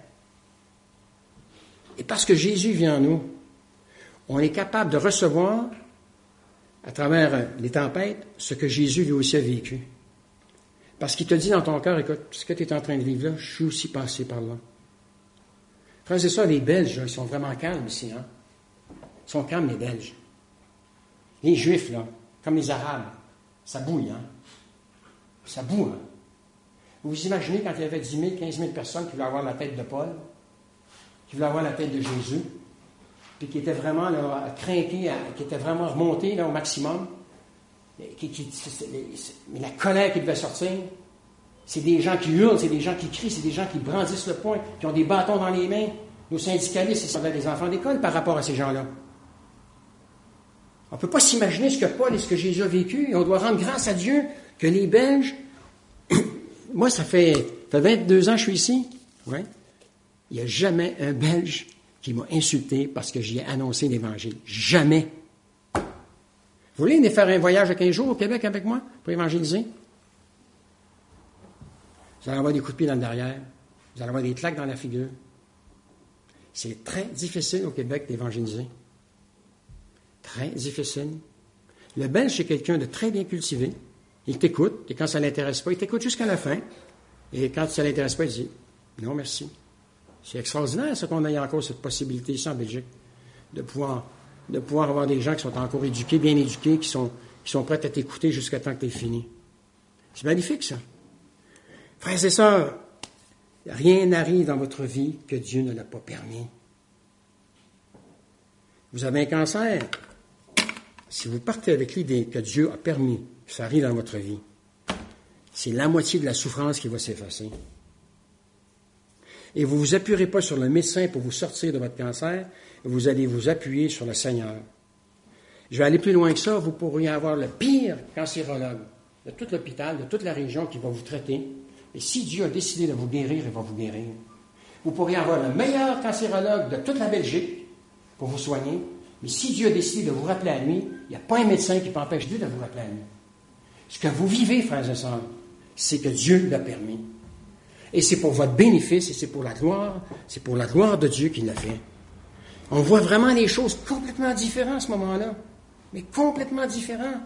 Et parce que Jésus vient en nous, on est capable de recevoir, à travers les tempêtes, ce que Jésus lui aussi a vécu. Parce qu'il te dit dans ton cœur, écoute, ce que tu es en train de vivre là, je suis aussi passé par là. Frères et sœurs, les Belges, ils sont vraiment calmes ici, hein? Ils sont calmes, les Belges. Les Juifs, là, comme les Arabes, ça bouille, hein? Ça boue, hein? Vous vous imaginez quand il y avait dix mille, quinze mille personnes qui voulaient avoir la tête de Paul, qui voulaient avoir la tête de Jésus, puis qui étaient vraiment là, craqués, qui étaient vraiment remontés là, au maximum. Qui, qui, mais la colère qui devait sortir, c'est des gens qui hurlent, c'est des gens qui crient, c'est des gens qui brandissent le poing, qui ont des bâtons dans les mains. Nos syndicalistes, ils sont des enfants d'école par rapport à ces gens-là. On ne peut pas s'imaginer ce que Paul et ce que Jésus a vécu, et on doit rendre grâce à Dieu que les Belges, moi ça fait, ça fait vingt-deux ans que je suis ici, ouais. Il n'y a jamais un Belge qui m'a insulté parce que j'y ai annoncé l'Évangile. Jamais. Vous voulez venir faire un voyage de quinze jours au Québec avec moi pour évangéliser? Vous allez avoir des coups de pied dans le derrière. Vous allez avoir des claques dans la figure. C'est très difficile au Québec d'évangéliser. Très difficile. Le Belge, c'est quelqu'un de très bien cultivé. Il t'écoute, et quand ça ne l'intéresse pas, il t'écoute jusqu'à la fin. Et quand ça ne l'intéresse pas, il dit « Non, merci ». C'est extraordinaire, ce qu'on ait encore cette possibilité ici en Belgique, de pouvoir... de pouvoir avoir des gens qui sont encore éduqués, bien éduqués, qui sont, qui sont prêts à t'écouter jusqu'à temps que tu aies fini. C'est magnifique, ça. Frères et sœurs, rien n'arrive dans votre vie que Dieu ne l'a pas permis. Vous avez un cancer. Si vous partez avec l'idée que Dieu a permis que ça arrive dans votre vie, c'est la moitié de la souffrance qui va s'effacer. Et vous ne vous appuierez pas sur le médecin pour vous sortir de votre cancer, vous allez vous appuyer sur le Seigneur. Je vais aller plus loin que ça, vous pourriez avoir le pire cancérologue de tout l'hôpital, de toute la région qui va vous traiter. Et si Dieu a décidé de vous guérir, il va vous guérir. Vous pourriez avoir le meilleur cancérologue de toute la Belgique pour vous soigner. Mais si Dieu a décidé de vous rappeler à lui, il n'y a pas un médecin qui peut empêcher Dieu de vous rappeler à lui. Ce que vous vivez, frères et sœurs, c'est que Dieu l'a permis. Et c'est pour votre bénéfice, et c'est pour la gloire, c'est pour la gloire de Dieu qu'il l'a fait. On voit vraiment les choses complètement différentes à ce moment-là. Mais complètement différentes.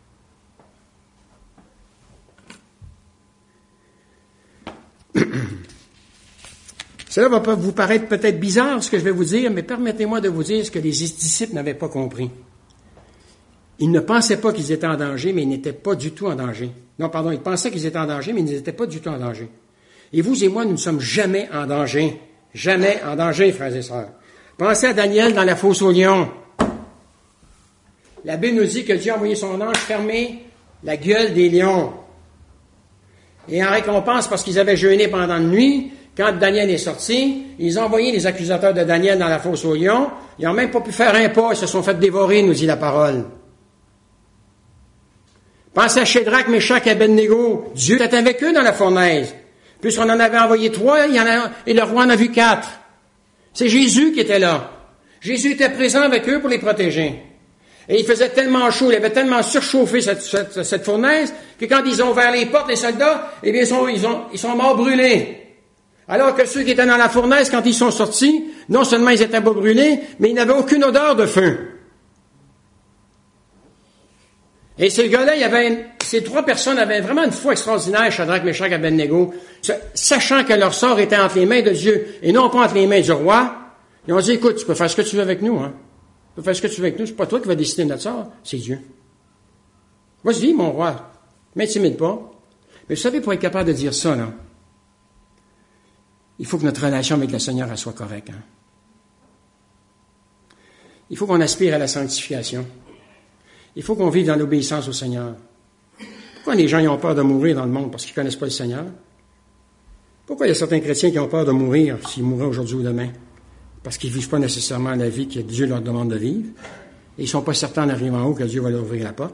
Cela va vous paraître peut-être bizarre, ce que je vais vous dire, mais permettez-moi de vous dire ce que les disciples n'avaient pas compris. Ils ne pensaient pas qu'ils étaient en danger, mais ils n'étaient pas du tout en danger. Non, pardon, ils pensaient qu'ils étaient en danger, mais ils n'étaient pas du tout en danger. Et vous et moi, nous ne sommes jamais en danger. Jamais en danger, frères et sœurs. Pensez à Daniel dans la fosse aux lions. La Bible nous dit que Dieu a envoyé son ange fermer la gueule des lions. Et en récompense, parce qu'ils avaient jeûné pendant la nuit, quand Daniel est sorti, ils ont envoyé les accusateurs de Daniel dans la fosse aux lions. Ils n'ont même pas pu faire un pas, ils se sont fait dévorer, nous dit la parole. Pensez à Shadrach, Meshach et Abednego. Dieu était avec eux dans la fournaise. Puisqu'on en avait envoyé trois, il y en a, et le roi en a vu quatre. C'est Jésus qui était là. Jésus était présent avec eux pour les protéger. Et il faisait tellement chaud, il avait tellement surchauffé cette, cette, cette fournaise, que quand ils ont ouvert les portes, les soldats, eh bien, ils sont, ils ont, ils sont morts brûlés. Alors que ceux qui étaient dans la fournaise, quand ils sont sortis, non seulement ils étaient pas brûlés, mais ils n'avaient aucune odeur de feu. Et ces gars-là, il y avait, ces trois personnes avaient vraiment une foi extraordinaire, Shadrach, Meshach et Abednego, sachant que leur sort était entre les mains de Dieu et non pas entre les mains du roi. Ils ont dit, écoute, tu peux faire ce que tu veux avec nous, hein. Tu peux faire ce que tu veux avec nous, c'est pas toi qui vas décider de notre sort, c'est Dieu. Vas-y, mon roi, m'intimide pas. Mais vous savez, pour être capable de dire ça, là, il faut que notre relation avec le Seigneur elle soit correcte, hein. Il faut qu'on aspire à la sanctification. Il faut qu'on vive dans l'obéissance au Seigneur. Pourquoi les gens ils ont peur de mourir dans le monde? Parce qu'ils ne connaissent pas le Seigneur. Pourquoi il y a certains chrétiens qui ont peur de mourir s'ils mourraient aujourd'hui ou demain? Parce qu'ils ne vivent pas nécessairement la vie que Dieu leur demande de vivre. Et ils ne sont pas certains en arrivant en haut que Dieu va leur ouvrir la porte.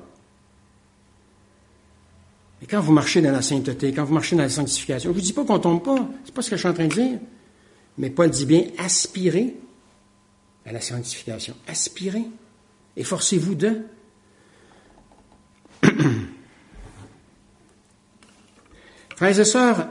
Et quand vous marchez dans la sainteté, quand vous marchez dans la sanctification, je ne vous dis pas qu'on ne tombe pas, c'est pas ce que je suis en train de dire. Mais Paul dit bien, aspirez à la sanctification. Aspirez. Efforcez-vous de... Frères et sœurs,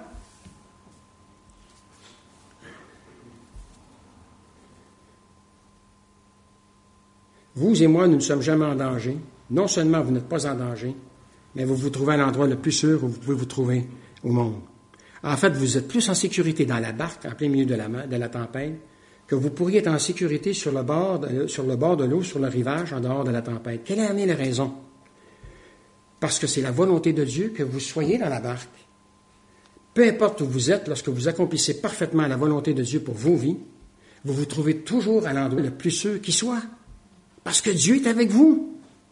vous et moi, nous ne sommes jamais en danger. Non seulement vous n'êtes pas en danger, mais vous vous trouvez à l'endroit le plus sûr où vous pouvez vous trouver au monde. En fait, vous êtes plus en sécurité dans la barque, en plein milieu de la, de la tempête, que vous pourriez être en sécurité sur le bord de, sur le bord de l'eau, sur le rivage, en dehors de la tempête. Quelle en est la raison? Parce que c'est la volonté de Dieu que vous soyez dans la barque. peu importe où vous êtes, lorsque vous accomplissez parfaitement la volonté de Dieu pour vos vies, vous vous trouvez toujours à l'endroit le plus sûr qui soit. Parce que Dieu est avec vous.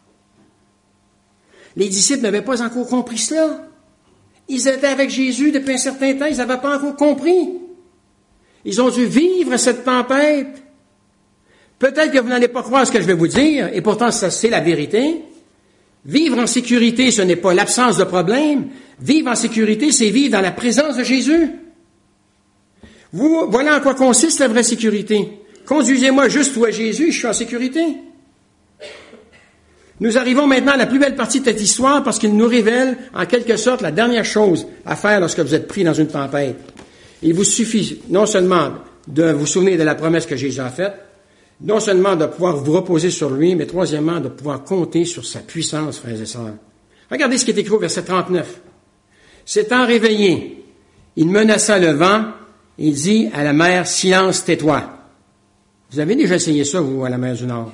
Les disciples n'avaient pas encore compris cela. Ils étaient avec Jésus depuis un certain temps, ils n'avaient pas encore compris. Ils ont dû vivre cette tempête. Peut-être que vous n'allez pas croire ce que je vais vous dire, et pourtant ça, c'est la vérité. Vivre en sécurité, ce n'est pas l'absence de problème. Vivre en sécurité, c'est vivre dans la présence de Jésus. Vous, voilà en quoi consiste la vraie sécurité. Conduisez-moi juste où est Jésus, je suis en sécurité. Nous arrivons maintenant à la plus belle partie de cette histoire parce qu'il nous révèle en quelque sorte la dernière chose à faire lorsque vous êtes pris dans une tempête. Il vous suffit non seulement de vous souvenir de la promesse que Jésus a faite, non seulement de pouvoir vous reposer sur lui, mais troisièmement de pouvoir compter sur sa puissance, frères et sœurs. Regardez ce qui est écrit au verset trente-neuf. S'étant réveillé, il menaça le vent, il dit à la mer, silence, tais-toi. Vous avez déjà essayé ça, vous, à la mer du Nord?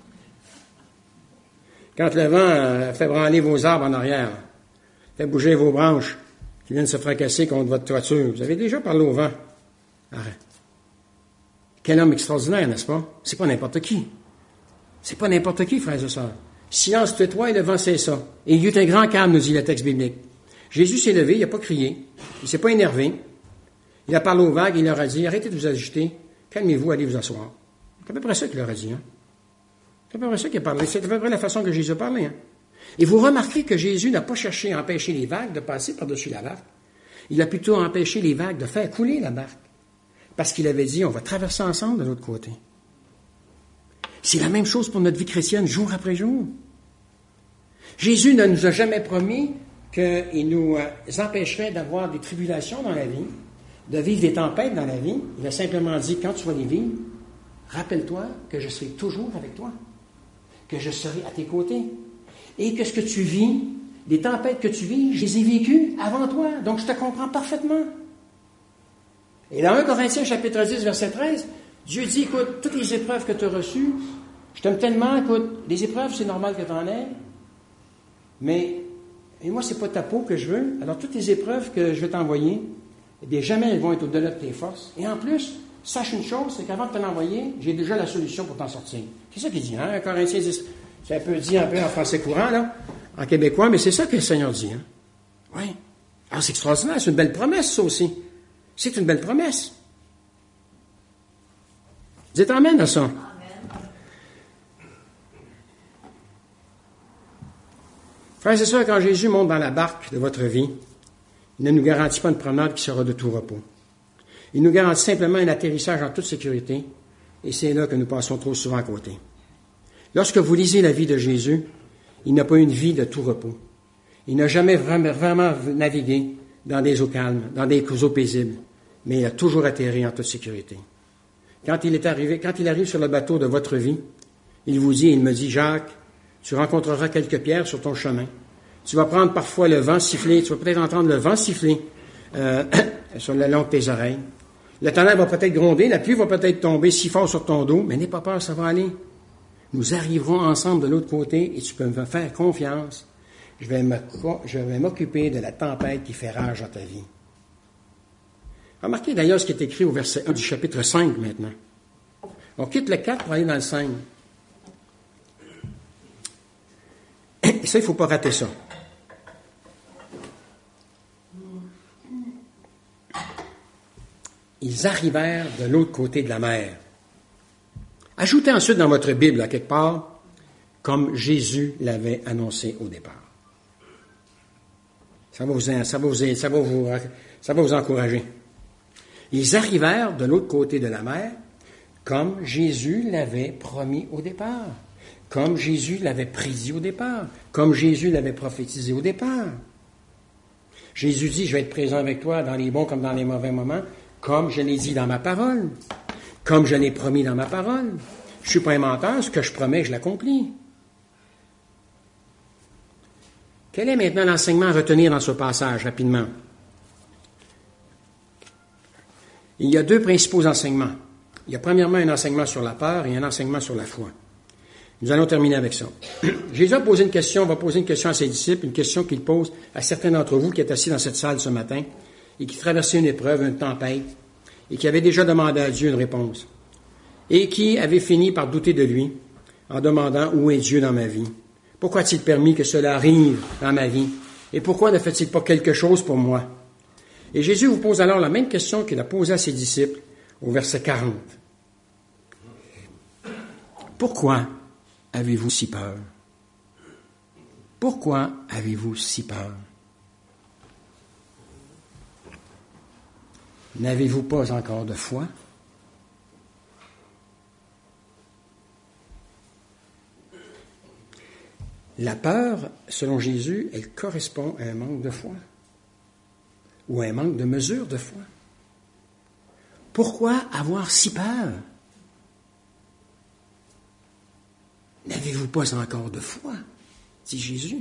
Quand le vent euh, fait branler vos arbres en arrière, fait bouger vos branches qui viennent se fracasser contre votre toiture, vous avez déjà parlé au vent. Arrête. Quel homme extraordinaire, n'est-ce pas? C'est pas n'importe qui. C'est pas n'importe qui, frères et sœurs. Silence, tais-toi, et le vent cessa. Et il y eut un grand calme, nous dit le texte biblique. Jésus s'est levé, il n'a pas crié, il s'est pas énervé. Il a parlé aux vagues, il leur a dit, arrêtez de vous agiter, calmez-vous, allez vous asseoir. C'est à peu près ça qu'il leur a dit, hein? C'est à peu près ça qu'il a parlé. C'est à peu près la façon que Jésus a parlé, hein? Et vous remarquez que Jésus n'a pas cherché à empêcher les vagues de passer par-dessus la barque. Il a plutôt empêché les vagues de faire couler la barque. Parce qu'il avait dit, on va traverser ensemble de l'autre côté. C'est la même chose pour notre vie chrétienne, jour après jour. Jésus ne nous a jamais promis qu'il nous empêcherait d'avoir des tribulations dans la vie, de vivre des tempêtes dans la vie. Il a simplement dit, quand tu vas les vivre, rappelle-toi que je serai toujours avec toi, que je serai à tes côtés, et que ce que tu vis, les tempêtes que tu vis, je les ai vécues avant toi, donc je te comprends parfaitement. Et dans un Corinthiens, chapitre dix, verset treize, Dieu dit, écoute, toutes les épreuves que tu as reçues, je t'aime tellement, écoute, les épreuves, c'est normal que tu en aies, mais, et moi, c'est pas ta peau que je veux, alors toutes les épreuves que je vais t'envoyer, eh bien, jamais elles vont être au-delà de tes forces. Et en plus, sache une chose, c'est qu'avant de te l'envoyer, j'ai déjà la solution pour t'en sortir. C'est ça qu'il dit, hein, Corinthiens dix. C'est un peu dit un peu en français courant, là, en québécois, mais c'est ça que le Seigneur dit, hein. Oui. Alors, c'est extraordinaire, c'est une belle promesse, ça aussi. C'est une belle promesse. Dites amen à ça. Amen. Frères et sœurs, quand Jésus monte dans la barque de votre vie, il ne nous garantit pas une promenade qui sera de tout repos. Il nous garantit simplement un atterrissage en toute sécurité, et c'est là que nous passons trop souvent à côté. Lorsque vous lisez la vie de Jésus, il n'a pas eu une vie de tout repos. Il n'a jamais vraiment, vraiment navigué dans des eaux calmes, dans des eaux paisibles, mais il a toujours atterri en toute sécurité. Quand il est arrivé, quand il arrive sur le bateau de votre vie, il vous dit, il me dit, Jacques, tu rencontreras quelques pierres sur ton chemin. Tu vas prendre parfois le vent siffler, tu vas peut-être entendre le vent siffler euh, sur le long de tes oreilles. Le tonnerre va peut-être gronder, la pluie va peut-être tomber si fort sur ton dos, mais n'aie pas peur, ça va aller. Nous arriverons ensemble de l'autre côté et tu peux me faire confiance. Je vais, me, je vais m'occuper de la tempête qui fait rage dans ta vie. Remarquez d'ailleurs ce qui est écrit au verset un du chapitre cinq maintenant. On quitte le quatre pour aller dans le cinq. Et ça, il ne faut pas rater ça. Ils arrivèrent de l'autre côté de la mer. Ajoutez ensuite dans votre Bible, à quelque part, comme Jésus l'avait annoncé au départ. Ça va vous, ça va vous, ça va vous, ça va vous encourager. Ils arrivèrent de l'autre côté de la mer, comme Jésus l'avait promis au départ, comme Jésus l'avait prédit au départ, comme Jésus l'avait prophétisé au départ. Jésus dit, je vais être présent avec toi dans les bons comme dans les mauvais moments, comme je l'ai dit dans ma parole, comme je l'ai promis dans ma parole. Je ne suis pas un menteur, ce que je promets, je l'accomplis. Quel est maintenant l'enseignement à retenir dans ce passage, rapidement? Il y a deux principaux enseignements. Il y a premièrement un enseignement sur la peur et un enseignement sur la foi. Nous allons terminer avec ça. Jésus a posé une question, va poser une question à ses disciples, une question qu'il pose à certains d'entre vous qui êtes assis dans cette salle ce matin. et qui traversait une épreuve, une tempête, et qui avait déjà demandé à Dieu une réponse, et qui avait fini par douter de lui en demandant « Où est Dieu dans ma vie? Pourquoi a-t-il permis que cela arrive dans ma vie? Et pourquoi ne fait-il pas quelque chose pour moi? » Et Jésus vous pose alors la même question qu'il a posée à ses disciples au verset quarante. « Pourquoi avez-vous si peur? Pourquoi avez-vous si peur? N'avez-vous pas encore de foi? » La peur, selon Jésus, elle correspond à un manque de foi ou à un manque de mesure de foi. Pourquoi avoir si peur? N'avez-vous pas encore de foi? Dit Jésus.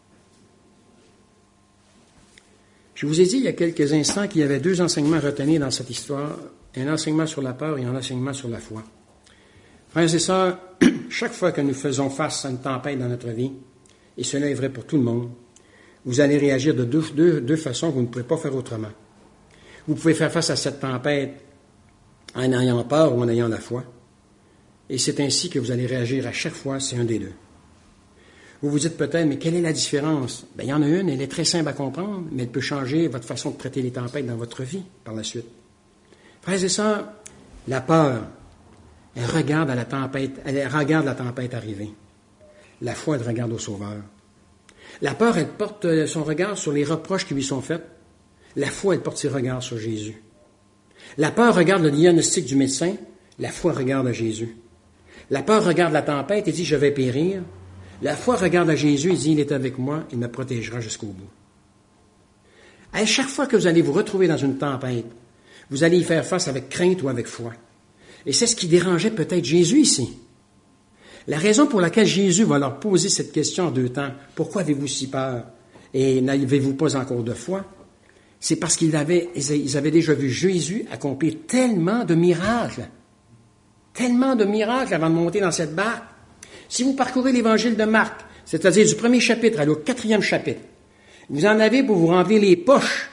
Je vous ai dit il y a quelques instants qu'il y avait deux enseignements à retenir dans cette histoire, un enseignement sur la peur et un enseignement sur la foi. Frères et sœurs, chaque fois que nous faisons face à une tempête dans notre vie, et cela est vrai pour tout le monde, vous allez réagir de deux, deux, deux façons que vous ne pouvez pas faire autrement. Vous pouvez faire face à cette tempête en ayant peur ou en ayant la foi, et c'est ainsi que vous allez réagir à chaque fois, c'est un des deux. Vous vous dites peut-être, mais quelle est la différence? Bien, il y en a une, elle est très simple à comprendre, mais elle peut changer votre façon de traiter les tempêtes dans votre vie par la suite. Frères et sœurs, la peur, elle regarde à la tempête, elle regarde la tempête arriver. La foi, elle regarde au Sauveur. La peur, elle porte son regard sur les reproches qui lui sont faits. La foi, elle porte ses regards sur Jésus. La peur regarde le diagnostic du médecin. La foi regarde à Jésus. La peur regarde la tempête et dit « je vais périr ». La foi regarde à Jésus et dit « il est avec moi, il me protégera jusqu'au bout ». À chaque fois que vous allez vous retrouver dans une tempête, vous allez y faire face avec crainte ou avec foi. Et c'est ce qui dérangeait peut-être Jésus ici. La raison pour laquelle Jésus va leur poser cette question en deux temps, « Pourquoi avez-vous si peur et n'avez-vous pas encore de foi ?» C'est parce qu'ils avaient, ils avaient déjà vu Jésus accomplir tellement de miracles, tellement de miracles avant de monter dans cette barque. Si vous parcourez l'évangile de Marc, c'est-à-dire du premier chapitre à au quatrième chapitre, vous en avez pour vous remplir les poches,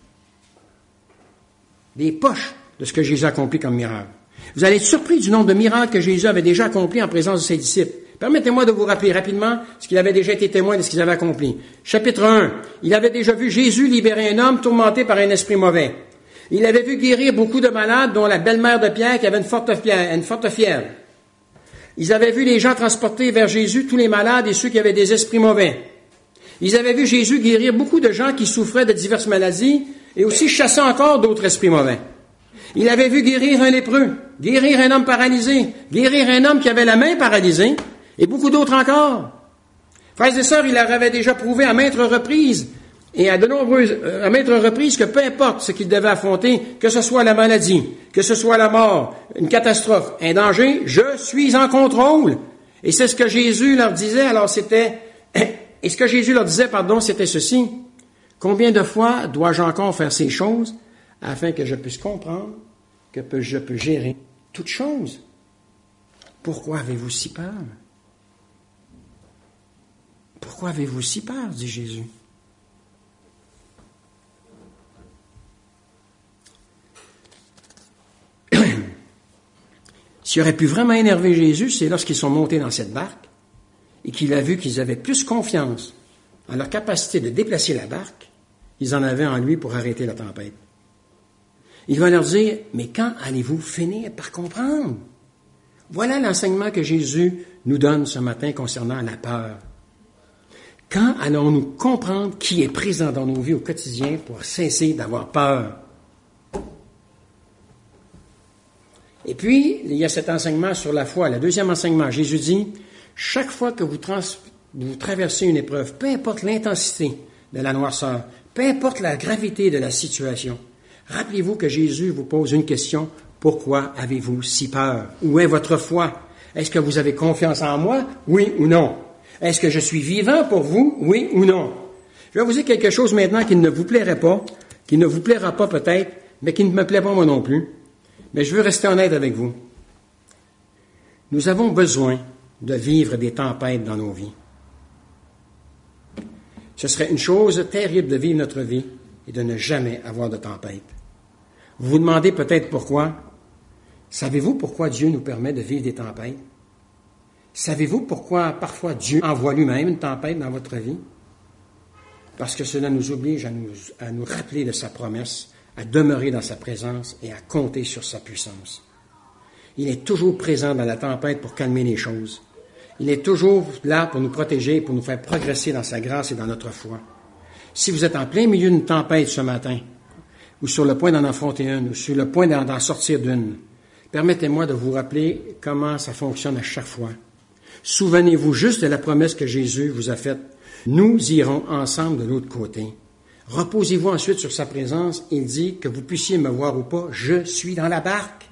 les poches de ce que Jésus a accompli comme miracle. Vous allez être surpris du nombre de miracles que Jésus avait déjà accomplis en présence de ses disciples. Permettez-moi de vous rappeler rapidement ce qu'il avait déjà été témoin de ce qu'ils avaient accompli. Chapitre un, il avait déjà vu Jésus libérer un homme tourmenté par un esprit mauvais. Il avait vu guérir beaucoup de malades, dont la belle-mère de Pierre qui avait une forte fièvre. Une forte fièvre. Ils avaient vu les gens transporter vers Jésus tous les malades et ceux qui avaient des esprits mauvais. Ils avaient vu Jésus guérir beaucoup de gens qui souffraient de diverses maladies et aussi chasser encore d'autres esprits mauvais. Il avait vu guérir un lépreux, guérir un homme paralysé, guérir un homme qui avait la main paralysée et beaucoup d'autres encore. Frères et sœurs, il leur avait déjà prouvé à maintes reprises et à de nombreuses, à maintes reprises que peu importe ce qu'il devait affronter, que ce soit la maladie, que ce soit la mort, une catastrophe, un danger, je suis en contrôle. Et c'est ce que Jésus leur disait, alors c'était, et ce que Jésus leur disait, pardon, c'était ceci. Combien de fois dois-je encore faire ces choses afin que je puisse comprendre que je peux gérer toutes choses? Pourquoi avez-vous si peur? Pourquoi avez-vous si peur, dit Jésus. Ce qui aurait pu vraiment énerver Jésus, c'est lorsqu'ils sont montés dans cette barque et qu'il a vu qu'ils avaient plus confiance en leur capacité de déplacer la barque, ils en avaient en lui pour arrêter la tempête. Il va leur dire, mais quand allez-vous finir par comprendre? Voilà l'enseignement que Jésus nous donne ce matin concernant la peur. Quand allons-nous comprendre qui est présent dans nos vies au quotidien pour cesser d'avoir peur? Et puis, il y a cet enseignement sur la foi. Le deuxième enseignement, Jésus dit, chaque fois que vous, trans, vous traversez une épreuve, peu importe l'intensité de la noirceur, peu importe la gravité de la situation, rappelez-vous que Jésus vous pose une question, pourquoi avez-vous si peur? Où est votre foi? Est-ce que vous avez confiance en moi? Oui ou non? Est-ce que je suis vivant pour vous? Oui ou non? Je vais vous dire quelque chose maintenant qui ne vous plairait pas, qui ne vous plaira pas peut-être, mais qui ne me plaît pas moi non plus. Mais je veux rester honnête avec vous. Nous avons besoin de vivre des tempêtes dans nos vies. Ce serait une chose terrible de vivre notre vie et de ne jamais avoir de tempête. Vous vous demandez peut-être pourquoi. Savez-vous pourquoi Dieu nous permet de vivre des tempêtes? Savez-vous pourquoi parfois Dieu envoie lui-même une tempête dans votre vie? Parce que cela nous oblige à nous, à nous rappeler de sa promesse, à demeurer dans sa présence et à compter sur sa puissance. Il est toujours présent dans la tempête pour calmer les choses. Il est toujours là pour nous protéger, pour nous faire progresser dans sa grâce et dans notre foi. Si vous êtes en plein milieu d'une tempête ce matin, ou sur le point d'en affronter une, ou sur le point d'en, d'en sortir d'une, permettez-moi de vous rappeler comment ça fonctionne à chaque fois. Souvenez-vous juste de la promesse que Jésus vous a faite. Nous irons ensemble de l'autre côté. Reposez-vous ensuite sur sa présence. Il dit que vous puissiez me voir ou pas, je suis dans la barque.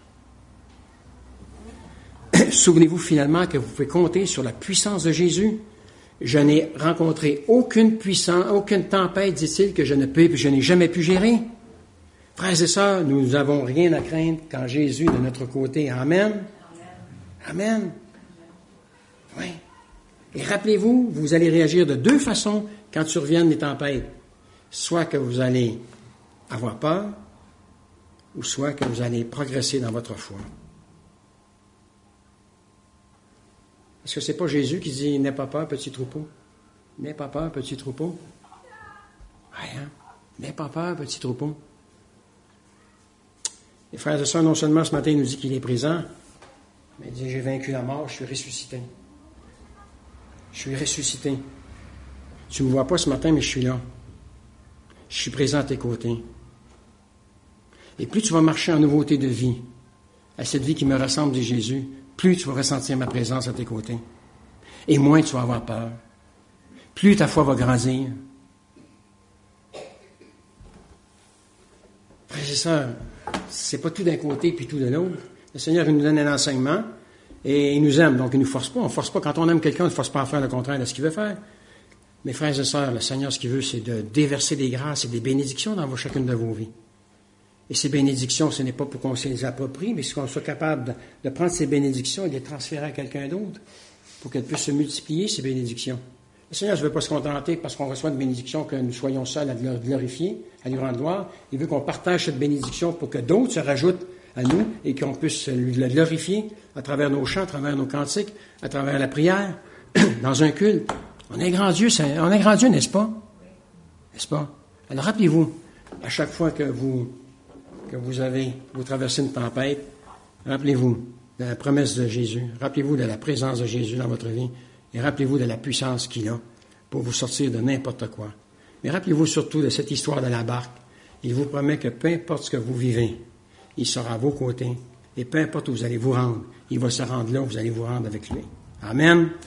Souvenez-vous finalement que vous pouvez compter sur la puissance de Jésus. Je n'ai rencontré aucune puissance, aucune tempête, dit-il, que je ne peux, je n'ai jamais pu gérer. Frères et sœurs, nous n'avons rien à craindre quand Jésus est de notre côté. Amen. Amen. Oui. Et rappelez-vous, vous allez réagir de deux façons quand surviennent les tempêtes. Soit que vous allez avoir peur, ou soit que vous allez progresser dans votre foi. Est-ce que c'est pas Jésus qui dit « N'aie pas peur, petit troupeau ». « N'aie pas peur, petit troupeau ». Oui, hein? « N'aie pas peur, petit troupeau ». Les frères et sœurs, non seulement ce matin, il nous dit qu'il est présent, mais il dit « J'ai vaincu la mort, je suis ressuscité ». Je suis ressuscité. Tu ne me vois pas ce matin, mais je suis là. Je suis présent à tes côtés. Et plus tu vas marcher en nouveauté de vie, à cette vie qui me ressemble, dit Jésus, plus tu vas ressentir ma présence à tes côtés. Et moins tu vas avoir peur. Plus ta foi va grandir. Frères et sœurs, c'est pas tout d'un côté puis tout de l'autre. Le Seigneur, il nous donne un enseignement et il nous aime, donc il ne nous force pas. On ne force pas. Quand on aime quelqu'un, on ne force pas à faire le contraire de ce qu'il veut faire. Mais frères et sœurs, le Seigneur, ce qu'il veut, c'est de déverser des grâces et des bénédictions dans chacune de vos vies. Et ces bénédictions, ce n'est pas pour qu'on se les approprie, mais qu'on soit capable de, de prendre ces bénédictions et de les transférer à quelqu'un d'autre pour qu'elles puissent se multiplier, ces bénédictions. Le Seigneur ne veut pas se contenter parce qu'on reçoit une bénédiction que nous soyons seuls à le glorifier, à lui rendre gloire. Il veut qu'on partage cette bénédiction pour que d'autres se rajoutent à nous et qu'on puisse le glorifier à travers nos chants, à travers nos cantiques, à travers la prière, dans un culte. On est grand Dieu, on est grand Dieu, n'est-ce pas? N'est-ce pas? Alors rappelez-vous, à chaque fois que vous, que vous avez, vous traversez une tempête, rappelez-vous de la promesse de Jésus, rappelez-vous de la présence de Jésus dans votre vie, et rappelez-vous de la puissance qu'il a pour vous sortir de n'importe quoi. Mais rappelez-vous surtout de cette histoire de la barque. Il vous promet que peu importe ce que vous vivez, il sera à vos côtés, et peu importe où vous allez vous rendre, il va se rendre là où vous allez vous rendre avec lui. Amen.